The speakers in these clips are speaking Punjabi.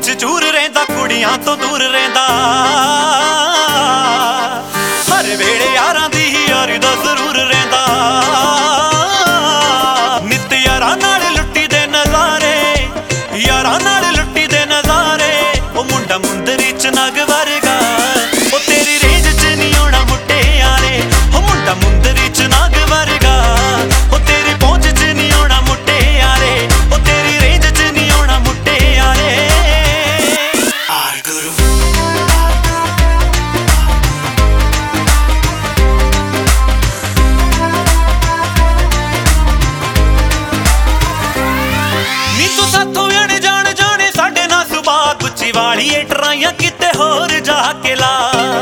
'ਚ ਚੂਰ ਰਹਿੰਦਾ, ਕੁੜੀਆਂ ਤੋਂ ਦੂਰ ਰਹਿੰਦਾ। ਹਰ ਵੇਲੇ ਯਾਰਾਂ ਦੀ ਹੀ ਯਾਰੀ ਦਾ ਜ਼ਰੂਰ ਰਹਿੰਦਾ। ਨਿੱਤ ਯਾਰਾਂ ਨਾਲ ਲੁੱਟੀ ਦੇ ਨਜ਼ਾਰੇ, ਯਾਰਾਂ ਨਾਲ ਲੁੱਟੀ ਦੇ ਨਜ਼ਾਰੇ। ਉਹ ਮੁੰਡਾ ਮੁੰਦਰੀ 'ਚ ਨਗ ਵਰਗਾ, ਉਹ ਤੇਰੀ ਰੇਂਜ 'ਚ ਨਹੀਂ ਆਉਣਾ ਮੁਟਿਆਰੇ। ਉਹ ਮੁੰਡਾ ਮੁੰਦਰੀ 'ਚ ਨਗ ਵਰਗਾ, ਉਹ ਤੇਰੀ ਪਹੁੰਚ 'ਚ ਨਹੀਂ ਆਉਣਾ ਮੁਟਿਆਰੇ। ਉਹ ਤੇਰੀ ਰੇਂਜ 'ਚ ਨਹੀਂ ਆਉਣਾ ਮੁਟਿਆਰੇ। ਨੀ ਤੂੰ ਸਾਥੋਂ ਅਣਜਾਣ ਜਾਣੇ, ਸਾਡੇ ਨਾਲ ਸੁਭਾਅ ਗੁੱਚੀ ਵਾਲੀ ਏ ਟਰਾਈਆਂ ਕਿਤੇ ਹੋਰ ਜਾ ਕੇ ਲਾ।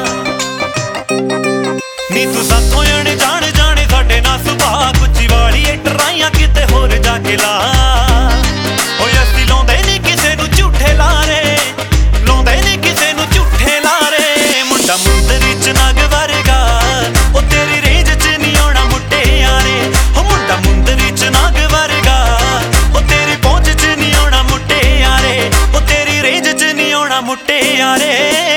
ਨੀ ਤੂੰ ਸਾਥੋਂ ਅਣਜਾਣ ਜਾਣੇ, ਸਾਡੇ ਨਾਲ ਸੁਭਾਅ ਗੁੱਚੀ ਵਾਲੀ ਏ ਟਰਾਈਆਂ ਕਿਤੇ ਹੋਰ ਜਾ ਕੇ ਲਾ। ਓਏ ਅਸੀਂ ਲਾਉਂਦੇ ਨਹੀਂ ਕਿਸੇ ਨੂੰ ਝੂਠੇ ਲਾਰੇ, ਲਾਉਂਦੇ ਨਹੀਂ ਕਿਸੇ ਨੂੰ ਝੂਠੇ ਲਾਰੇ। ਮੁੰਡਾ ਮੁੰਦਰੀ 'ਚ ਨਗ ਵਰਗਾ, ਉਹ ਤੇਰੀ ਰੇਂਜ 'ਚ ਨਹੀਂ ਆਉਣਾ ਮੁਟਿਆਰੇ। ਉਹ ਮੁੰਡਾ ਮੁੰਦਰੀ 'ਚ ਨਗ ਵਰਗਾ, ਉਹ ਤੇਰੀ ਪਹੁੰਚ 'ਚ ਨਹੀਂ ਆਉਣਾ ਮੁਟਿਆਰੇ। ਉਹ ਤੇਰੀ ਰੇਂਜ 'ਚ ਨਹੀਂ ਆਉਣਾ ਮੁਟਿਆਰੇ।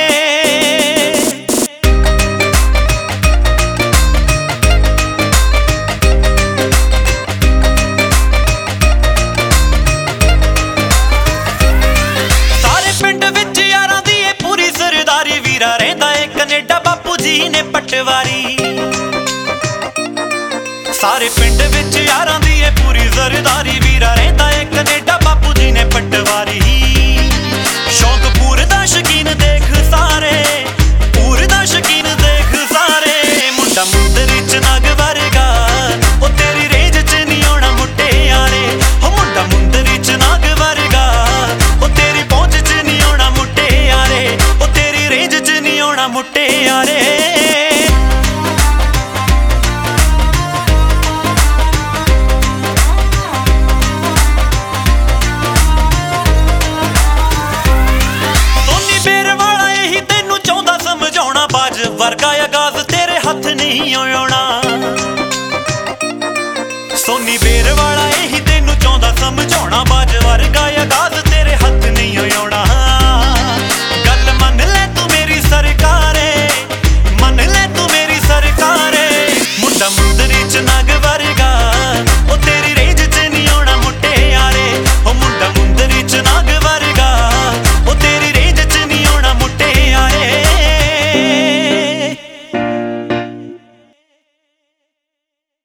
ਵੀਰਾ ਰਹਿੰਦਾ ਏ ਕਨੇਡਾ, ਬਾਪੂ ਜੀ ਨੇ ਪਟਵਾਰੀ। ਸਾਰੇ ਪਿੰਡ ਵਿੱਚ ਯਾਰਾਂ ਦੀ ਏ ਪੂਰੀ ਜ਼ਰਦਾਰੀ। ਵੀਰਾ ਰਹਿੰਦਾ ਏ ਕਨੇਡਾ, ਬਾਪੂ ਜੀ ਨੇ ਪਟਵਾਰੀ। ਸ਼ੌਕ ਪੂਰੇ